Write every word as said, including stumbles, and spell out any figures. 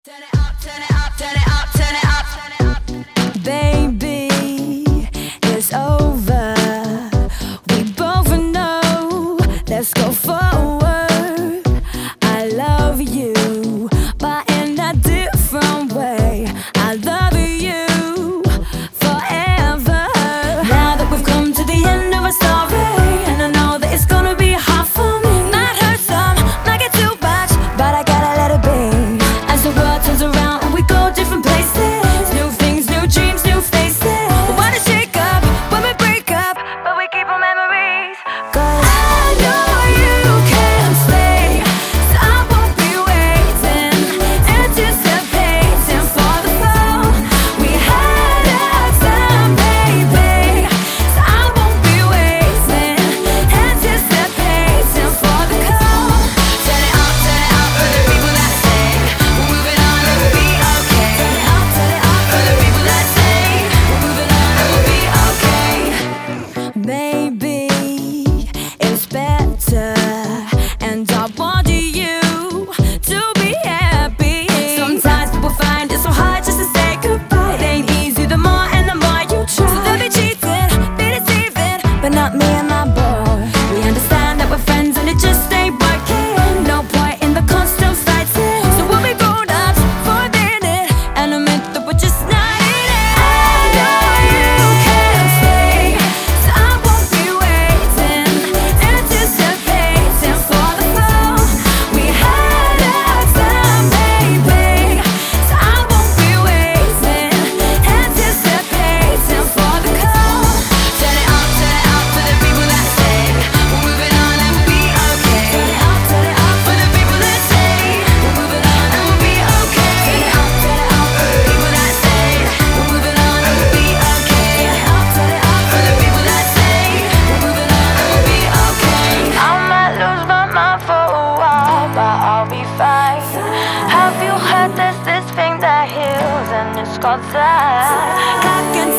Turn it up, turn it up, turn it up, turn it up, turn it up. Baby, it's over. We both know. Let's go forward. I love you, but in a different way. I love you forever. Now that we've come to the end of our story, and I know that it's gonna be hard for me. Might hurt some, might get too much, but I gotta let it be. As the world turns around and we go different places, new things, new dreams, new faces. We wanna shake up when we break up, but we keep our memories. Cause I know you can't stay, so I won't be waiting, anticipating for the fall. We had our time, baby, so I won't be waiting, anticipating for the call. Turn it up, turn it up for the people that say we're moving on and we'll be okay. Turn it up, turn it up for the people that say we're moving on and we'll be okay. Maybe it's better, and I want you to be happy. Sometimes people find it so hard just to say goodbye. It ain't easy, the more and the more you try. So they'll be cheating, be deceiving, but not me and my boy. We understand that we're friends and it just ain't working. No point in the constant fighting. So we'll be grown ups for a minute and admit that we're just not in it. I know you can't stay, so I won't be waiting, anticipating for the fall. We had our time, baby, so I won't be waiting, anticipating for the call. Turn it up, turn it up for the people that say we're moving on and we'll be okay. Turn it up, turn it up for the people that say we're moving on and we'll be okay. Turn it up, turn it up for the people that say we're moving on and we'll be okay. Turn it up, turn it up for the people that say we're moving on and we'll be okay. I might lose my mind for a while, but I'll be fine. Have you heard there's this thing that heals and it's called time? I can